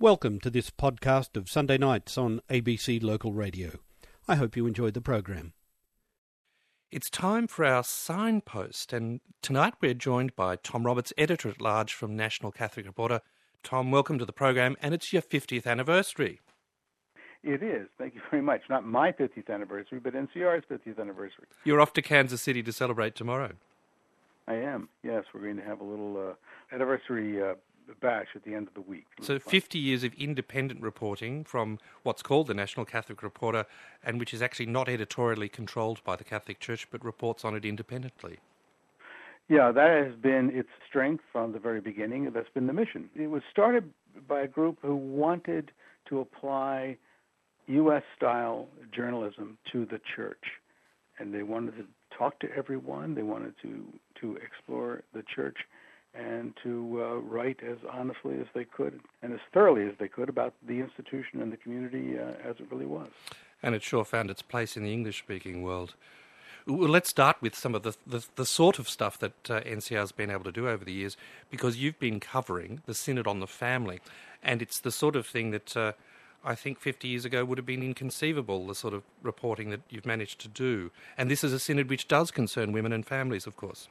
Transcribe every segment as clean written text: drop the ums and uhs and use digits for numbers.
Welcome to this podcast of Sunday nights on ABC Local Radio. I hope you enjoyed the program. It's time for our signpost, and tonight we're joined by Tom Roberts, Editor-at-Large from National Catholic Reporter. Tom, welcome to the program, and it's your 50th anniversary. It is. Thank you very much. Not my 50th anniversary, but NCR's 50th anniversary. You're off to Kansas City to celebrate tomorrow. I am. Yes, we're going to have a little anniversary bash at the end of the week. So 50 years of independent reporting from what's called the National Catholic Reporter, and which is actually not editorially controlled by the Catholic Church, but reports on it independently. Yeah, that has been its strength from the very beginning. That's been the mission. It was started by a group who wanted to apply U.S.-style journalism to the church, and they wanted to talk to everyone. They wanted to explore the church and to write as honestly as they could and as thoroughly as they could about the institution and the community as it really was. And it sure found its place in the English-speaking world. Well, let's start with some of the sort of stuff that NCR's been able to do over the years, because you've been covering the Synod on the Family, and it's the sort of thing that I think 50 years ago would have been inconceivable, the sort of reporting that you've managed to do. And this is a synod which does concern women and families, of course.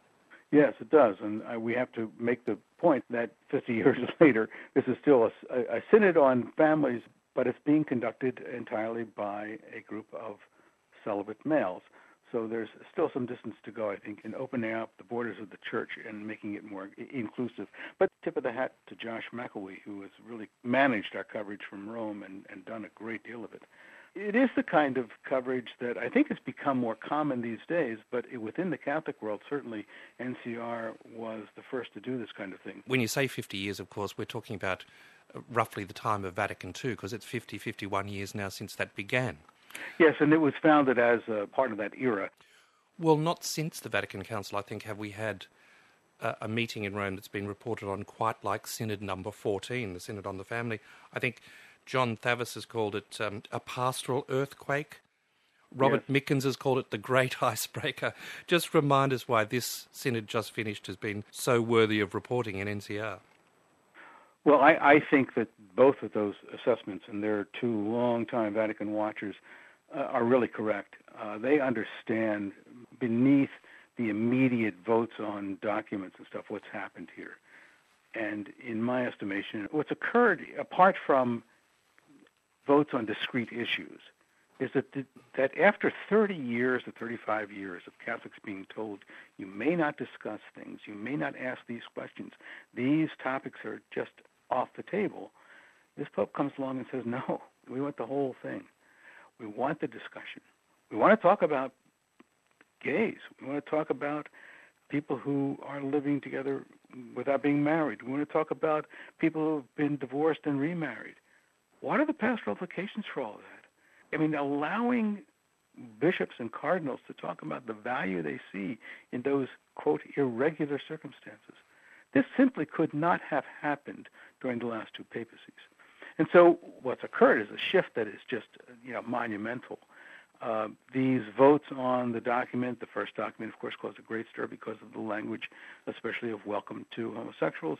Yes, it does, and we have to make the point that 50 years later, this is still a synod on families, but it's being conducted entirely by a group of celibate males. So there's still some distance to go, I think, in opening up the borders of the church and making it more inclusive. But tip of the hat to Josh McElwee, who has really managed our coverage from Rome and done a great deal of it. It is the kind of coverage that I think has become more common these days, but within the Catholic world, certainly NCR was the first to do this kind of thing. When you say 50 years, of course, we're talking about roughly the time of Vatican II, because it's 51 years now since that began. Yes, and it was founded as a part of that era. Well, not since the Vatican Council, I think, have we had a meeting in Rome that's been reported on quite like Synod number 14, the Synod on the Family. I think John Thavis has called it a pastoral earthquake. Robert Mickens has called it the Great Icebreaker. Just remind us why this Synod just finished has been so worthy of reporting in NCR. Well, I think that both of those assessments, and there are two long-time Vatican watchers, are really correct. They understand beneath the immediate votes on documents and stuff what's happened here. And in my estimation, what's occurred, apart from votes on discrete issues, is that after 30 years or 35 years of Catholics being told you may not discuss things, you may not ask these questions, these topics are just off the table, this Pope comes along and says, no, we want the whole thing. We want the discussion. We want to talk about gays. We want to talk about people who are living together without being married. We want to talk about people who have been divorced and remarried. What are the pastoral implications for all of that? I mean, allowing bishops and cardinals to talk about the value they see in those, quote, irregular circumstances. This simply could not have happened during the last two papacies. And so what's occurred is a shift that is just, monumental. These votes on the document, the first document, of course, caused a great stir because of the language, especially of welcome to homosexuals,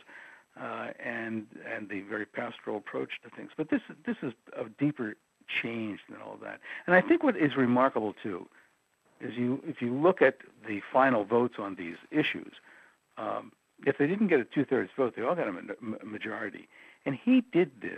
and the very pastoral approach to things. But this is a deeper change than all that. And I think what is remarkable, too, is if you look at the final votes on these issues, if they didn't get a two-thirds vote, they all got a majority. And he did this,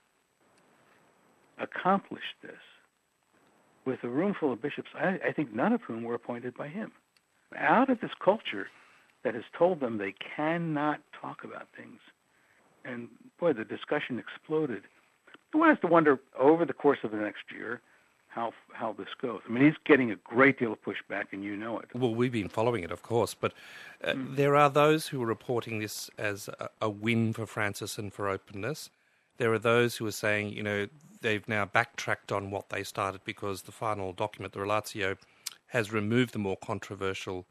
accomplished this, with a room full of bishops, I think none of whom were appointed by him. Out of this culture that has told them they cannot talk about things. And, boy, the discussion exploded. One has to wonder, over the course of the next year, how this goes. I mean, he's getting a great deal of pushback, and you know it. Well, we've been following it, of course, but there are those who are reporting this as a win for Francis and for openness. There are those who are saying, they've now backtracked on what they started because the final document, the Relatio, has removed the more controversial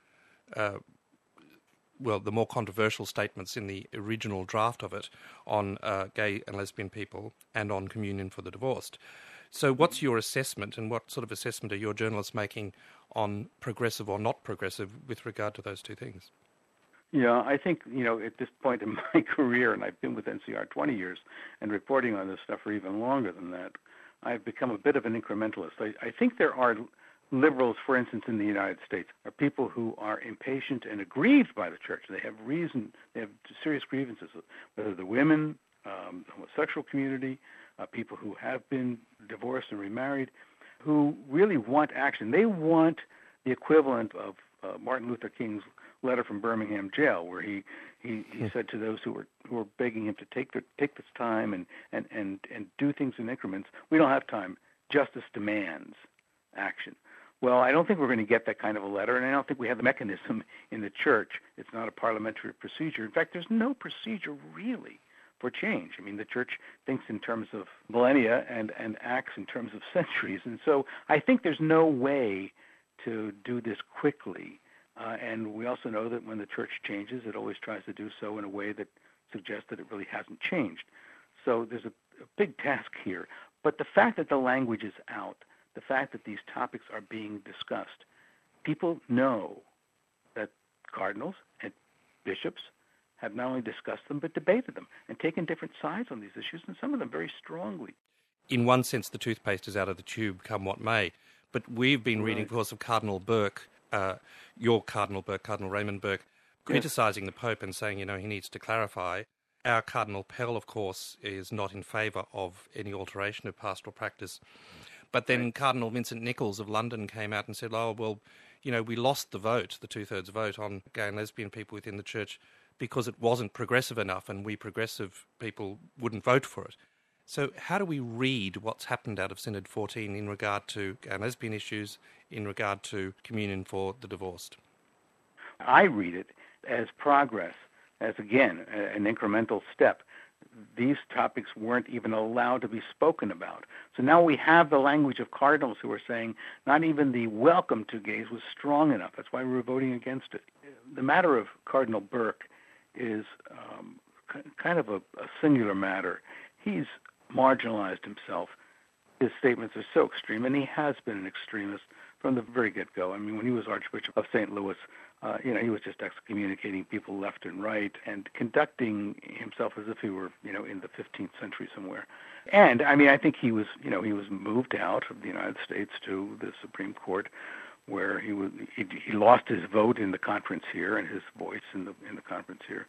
statements in the original draft of it on gay and lesbian people and on communion for the divorced. So what's your assessment, and what sort of assessment are your journalists making on progressive or not progressive with regard to those two things? Yeah, I think, at this point in my career, and I've been with NCR 20 years and reporting on this stuff for even longer than that, I've become a bit of an incrementalist. I think there are liberals, for instance, in the United States, are people who are impatient and aggrieved by the church. They have serious grievances, whether the women, the homosexual community, people who have been divorced and remarried, who really want action. They want the equivalent of Martin Luther King's letter from Birmingham jail, where he said to those who were begging him to take this time and do things in increments, we don't have time. Justice demands action. Well, I don't think we're going to get that kind of a letter, and I don't think we have the mechanism in the church. It's not a parliamentary procedure. In fact, there's no procedure really for change. I mean, the church thinks in terms of millennia and acts in terms of centuries. And so I think there's no way to do this quickly. And we also know that when the church changes, it always tries to do so in a way that suggests that it really hasn't changed. So there's a big task here. But the fact that the language is out, the fact that these topics are being discussed, people know that cardinals and bishops have not only discussed them but debated them and taken different sides on these issues, and some of them very strongly. In one sense, the toothpaste is out of the tube, come what may. But we've been reading, of course, of Cardinal Burke, your Cardinal Burke, Cardinal Raymond Burke, criticising the Pope and saying, he needs to clarify. Our Cardinal Pell, of course, is not in favour of any alteration of pastoral practice. But then Cardinal Vincent Nichols of London came out and said, we lost the vote, the 2/3 vote on gay and lesbian people within the church because it wasn't progressive enough and we progressive people wouldn't vote for it. So how do we read what's happened out of Synod 14 in regard to gay and lesbian issues, in regard to communion for the divorced? I read it as progress, as, again, an incremental step. These topics weren't even allowed to be spoken about. So now we have the language of cardinals who are saying not even the welcome to gays was strong enough. That's why we were voting against it. The matter of Cardinal Burke is kind of a singular matter. He's marginalized himself. His statements are so extreme, and he has been an extremist from the very get-go. I mean, when he was Archbishop of St. Louis, he was just excommunicating people left and right and conducting himself as if he were, in the 15th century somewhere. And, I think he was moved out of the United States to the Supreme Court, where he lost his vote in the conference here and his voice in the conference here.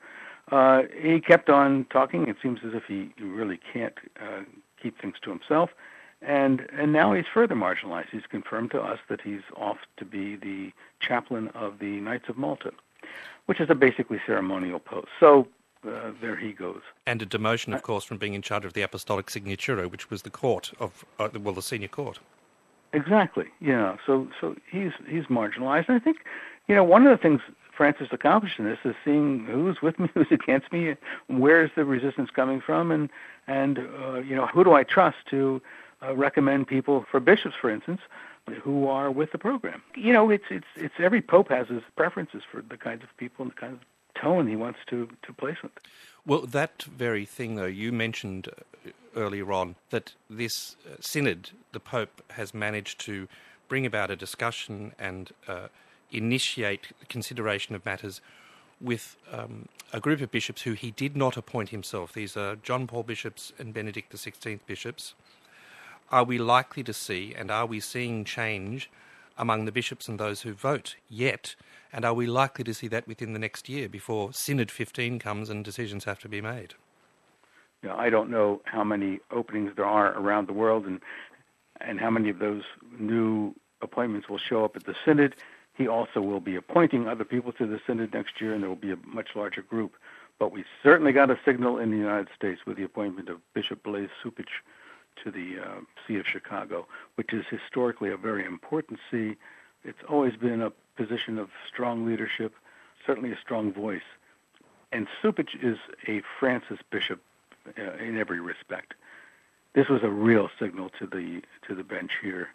He kept on talking. It seems as if he really can't keep things to himself. And now he's further marginalized. He's confirmed to us that he's off to be the chaplain of the Knights of Malta, which is a basically ceremonial post. So there he goes. And a demotion, of course, from being in charge of the Apostolic Signatura, which was the court of, the senior court. Exactly. Yeah. So he's marginalized. And I think, one of the things Francis accomplished in this is seeing who's with me, who's against me, where's the resistance coming from, and who do I trust to recommend people for bishops, for instance, who are with the program. It's every pope has his preferences for the kinds of people and the kind of tone he wants to place with. Well, that very thing, though, you mentioned earlier on that this synod, the Pope has managed to bring about a discussion and initiate consideration of matters with a group of bishops who he did not appoint himself. These are John Paul bishops and Benedict XVI bishops. Are we likely to see, and are we seeing change among the bishops and those who vote yet? And are we likely to see that within the next year before Synod 15 comes and decisions have to be made? Yeah, I don't know how many openings there are around the world and how many of those new appointments will show up at the Synod. He also will be appointing other people to the Synod next year, and there will be a much larger group. But we certainly got a signal in the United States with the appointment of Bishop Blaise Cupich to the See of Chicago, which is historically a very important see. It's always been a position of strong leadership, certainly a strong voice. And Cupich is a Francis bishop in every respect. This was a real signal to the bench here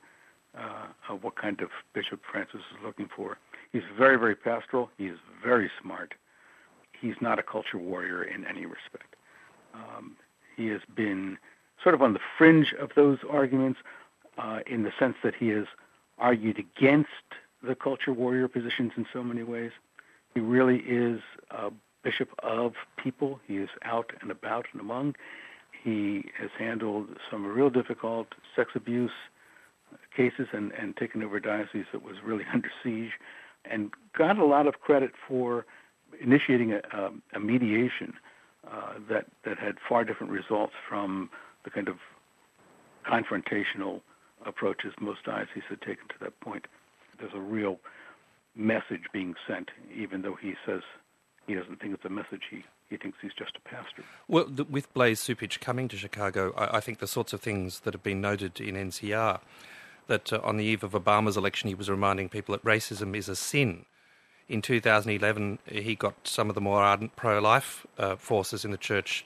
of what kind of bishop Francis is looking for. He's very, very pastoral. He is very smart. He's not a culture warrior in any respect. He has been sort of on the fringe of those arguments in the sense that he has argued against the culture warrior positions in so many ways. He really is a bishop of people. He is out and about and among. He has handled some real difficult sex abuse cases and taken over a diocese that was really under siege, and got a lot of credit for initiating a mediation that had far different results from the kind of confrontational approaches most dioceses had taken to that point. There's a real message being sent, even though he says he doesn't think it's a message. He thinks he's just a pastor. Well, with Blaise Cupich coming to Chicago, I think the sorts of things that have been noted in NCR, that on the eve of Obama's election he was reminding people that racism is a sin. In 2011, he got some of the more ardent pro-life forces in the church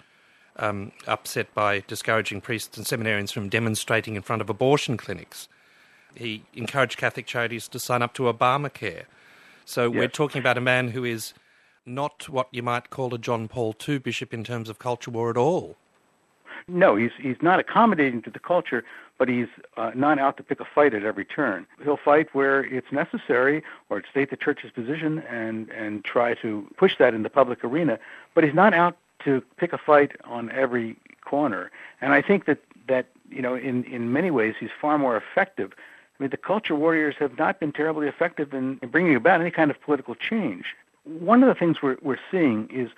upset by discouraging priests and seminarians from demonstrating in front of abortion clinics. He encouraged Catholic charities to sign up to Obamacare. So We're talking about a man who is not what you might call a John Paul II bishop in terms of culture war at all. No, he's not accommodating to the culture, but he's not out to pick a fight at every turn. He'll fight where it's necessary or state the church's position and try to push that in the public arena, but he's not out to pick a fight on every corner. And I think that in many ways he's far more effective. I mean, the culture warriors have not been terribly effective in bringing about any kind of political change. One of the things we're seeing is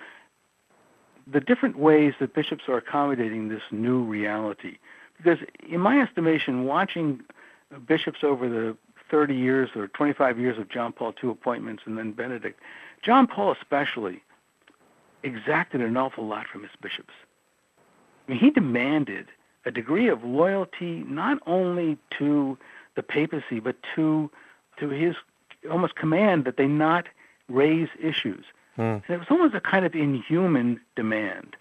the different ways that bishops are accommodating this new reality. Because in my estimation, watching bishops over the 30 years or 25 years of John Paul II appointments and then Benedict, John Paul especially exacted an awful lot from his bishops. I mean, he demanded a degree of loyalty not only to the papacy, but to his almost command that they not raise issues. And it was almost a kind of inhuman demand.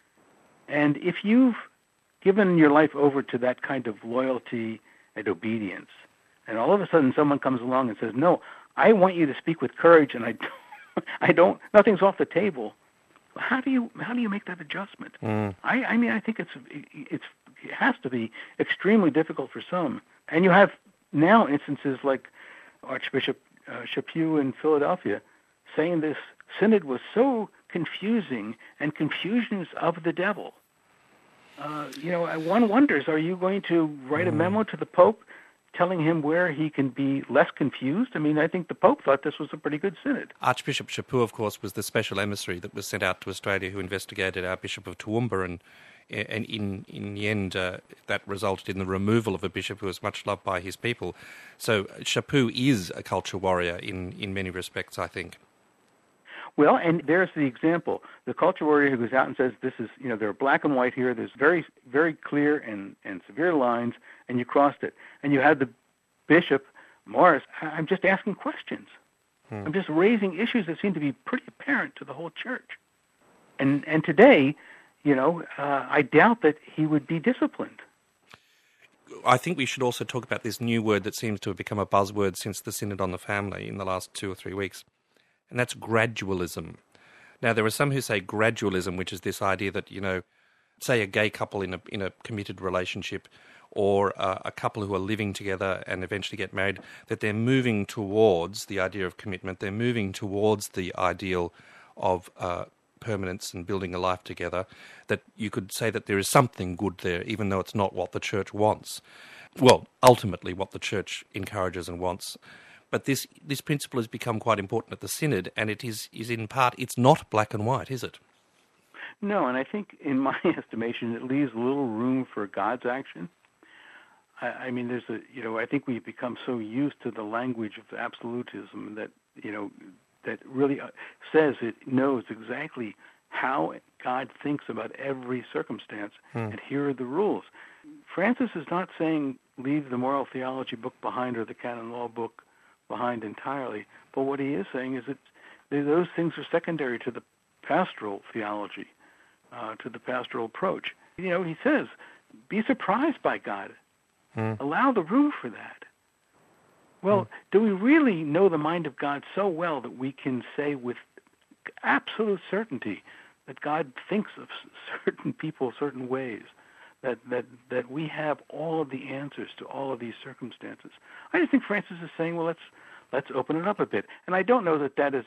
And if you've given your life over to that kind of loyalty and obedience, and all of a sudden someone comes along and says, "No, I want you to speak with courage," and I don't, nothing's off the table. How do you make that adjustment? I mean, I think it has to be extremely difficult for some. And you have now instances like Archbishop Chaput in Philadelphia saying this synod was so confusing, and confusion is of the devil. One wonders, are you going to write a memo to the Pope telling him where he can be less confused? I mean, I think the Pope thought this was a pretty good synod. Archbishop Chaput, of course, was the special emissary that was sent out to Australia who investigated our Bishop of Toowoomba, and in the end that resulted in the removal of a bishop who was much loved by his people. So Chaput is a culture warrior in many respects, I think. Well, and there's the example. The culture warrior who goes out and says, this is, there are black and white here, there's very, very clear and severe lines, and you crossed it. And you had the Bishop Morris, I'm just asking questions. I'm just raising issues that seem to be pretty apparent to the whole church. And today, I doubt that he would be disciplined. I think we should also talk about this new word that seems to have become a buzzword since the Synod on the Family in the last 2 or 3 weeks. And that's gradualism. Now, there are some who say gradualism, which is this idea that, say a gay couple in a committed relationship, or a couple who are living together and eventually get married, that they're moving towards the idea of commitment. They're moving towards the ideal of permanence and building a life together, that you could say that there is something good there, even though it's not what the church wants. Well, ultimately what the church encourages and wants. But this principle has become quite important at the Synod, and it is in part, it's not black and white, is it? No, and I think, in my estimation, it leaves little room for God's action. I mean, I think we've become so used to the language of absolutism that, that really says it knows exactly how God thinks about every circumstance, and here are the rules. Francis is not saying leave the moral theology book behind or the canon law book behind entirely, but what he is saying is that those things are secondary to the pastoral theology, to the pastoral approach. He says, be surprised by God. Allow the room for that. Well, do we really know the mind of God so well that we can say with absolute certainty that God thinks of certain people certain ways, that we have all of the answers to all of these circumstances? I just think Francis is saying, well, let's open it up a bit. And I don't know that is a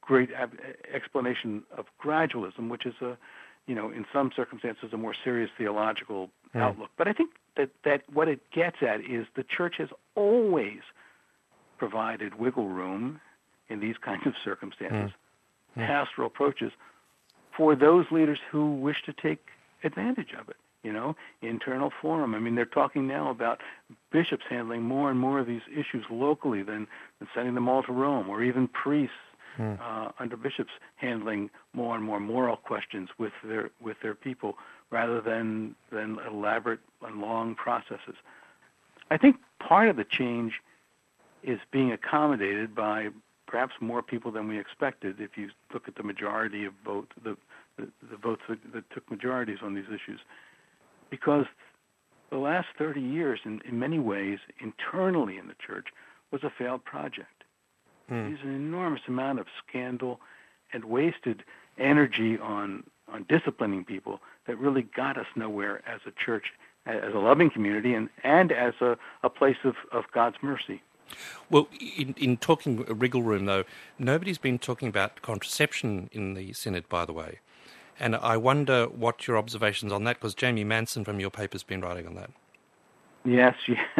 great explanation of gradualism, which is in some circumstances, a more serious theological outlook. But I think that what it gets at is the church has always provided wiggle room in these kinds of circumstances, pastoral approaches, for those leaders who wish to take advantage of it. Internal forum. I mean, they're talking now about bishops handling more and more of these issues locally than sending them all to Rome, or even priests under bishops handling more and more moral questions with their people rather than elaborate and long processes. I think part of the change is being accommodated by perhaps more people than we expected. If you look at the majority of votes, the votes that took majorities on these issues. Because the last 30 years, in many ways, internally in the church, was a failed project. There's an enormous amount of scandal and wasted energy on disciplining people that really got us nowhere as a church, as a loving community, and as a place of God's mercy. Well, in talking wriggle room, though, nobody's been talking about contraception in the Synod, by the way. And I wonder what your observations on that, because Jamie Manson from your paper's been writing on that. Yes.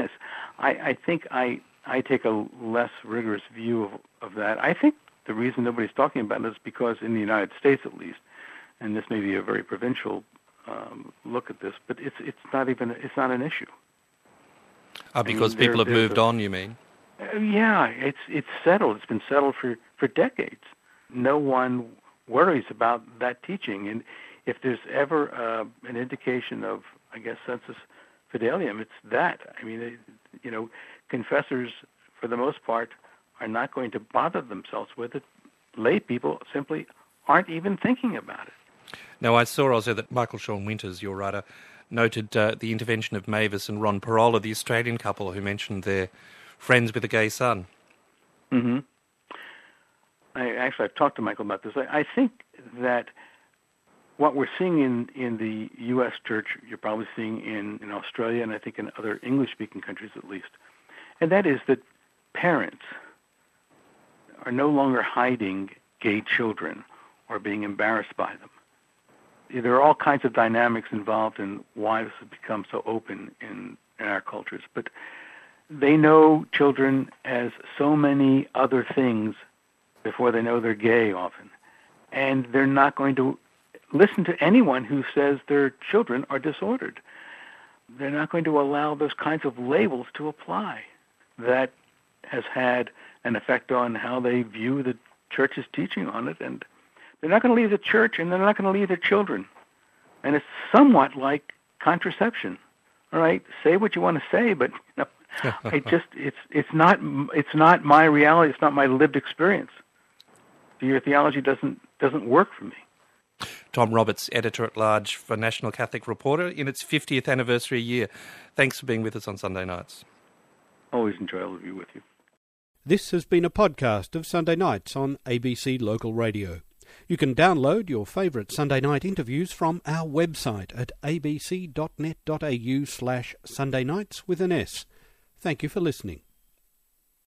I think I take a less rigorous view of that. I think the reason nobody's talking about it is because in the United States, at least, and this may be a very provincial look at this, but it's not an issue. Because people have moved on, you mean? Yeah, it's settled. It's been settled for decades. No one worries about that teaching, and if there's ever an indication of, I guess, sensus fidelium, it's that. I mean, confessors, for the most part, are not going to bother themselves with it. Lay people simply aren't even thinking about it. Now, I saw also that Michael Sean Winters, your writer, noted the intervention of Mavis and Ron Parola, the Australian couple who mentioned their friends with a gay son. Mm-hmm. I've talked to Michael about this. I think that what we're seeing in the U.S. church, you're probably seeing in Australia, and I think in other English-speaking countries at least, and that is that parents are no longer hiding gay children or being embarrassed by them. There are all kinds of dynamics involved in why this has become so open in our cultures, but they know children as so many other things before they know they're gay often. And they're not going to listen to anyone who says their children are disordered. They're not going to allow those kinds of labels to apply. That has had an effect on how they view the church's teaching on it. And they're not going to leave the church, and they're not going to leave their children. And it's somewhat like contraception. All right, say what you want to say, but it's not my reality. It's not my lived experience. Your theology doesn't work for me. Tom Roberts, Editor-at-Large for National Catholic Reporter, in its 50th anniversary year. Thanks for being with us on Sunday Nights. Always enjoyable to be with you. This has been a podcast of Sunday Nights on ABC Local Radio. You can download your favourite Sunday night interviews from our website at abc.net.au/Sunday Nights with an S. Thank you for listening.